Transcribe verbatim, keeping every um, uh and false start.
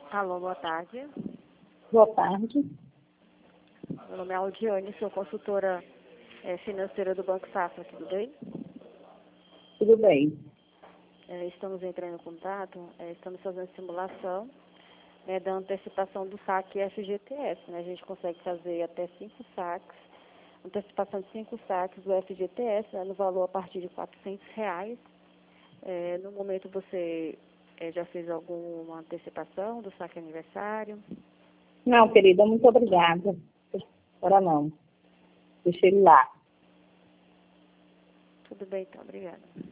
Alô, boa tarde. Boa tarde. Meu nome é Aldiane, sou consultora é, financeira do Banco Safra, tudo bem? Tudo bem. É, estamos entrando em contato, é, estamos fazendo simulação né, da antecipação do saque F G T S. Né? A gente consegue fazer até cinco saques, antecipação de cinco saques do F G T S, né, no valor a partir de quatrocentos reais. É, no momento você é, já fez alguma antecipação do saque aniversário? Não, querida, muito obrigada. Agora não. Deixa ele lá. Tudo bem, então, obrigada.